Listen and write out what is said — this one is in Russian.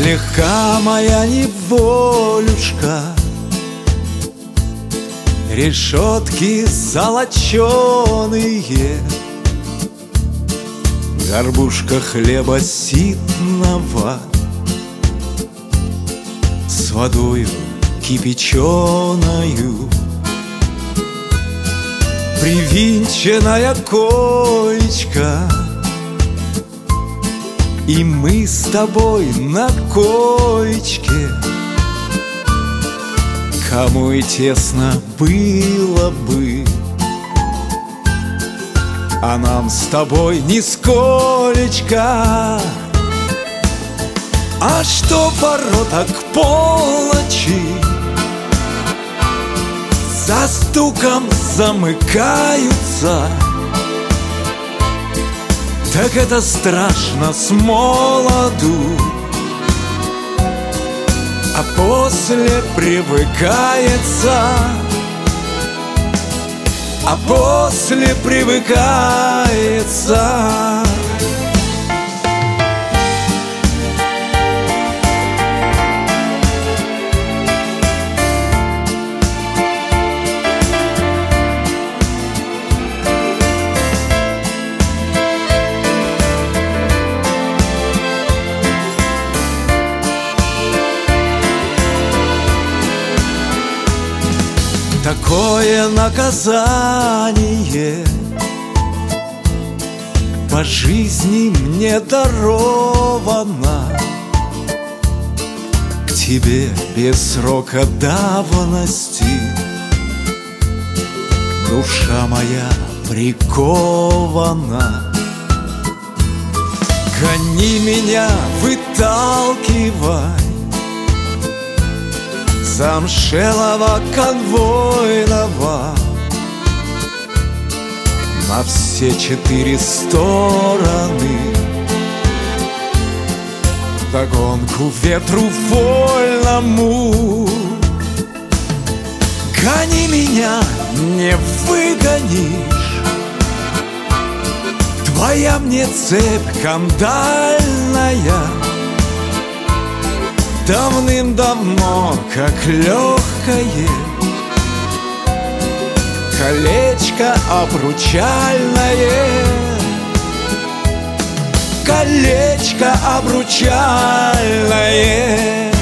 Слегка моя неволюшка, решетки золоченые, горбушка хлеба ситного с водою кипяченою, привинченная коечка, и мы с тобой на коечке. Кому и тесно было бы, а нам с тобой нисколечко. А что ворота к полночи за стуком замыкаются, так это страшно с молоду, а после привыкается, а после привыкается. Такое наказание по жизни мне даровано, к тебе без срока давности душа моя прикована. Гони меня, выталкивай замшелого конвойного на все 4 стороны, вдогонку ветру вольному. Гони меня, не выгонишь, твоя мне цепь кандальная давным-давно, как легкое колечко обручальное, колечко обручальное.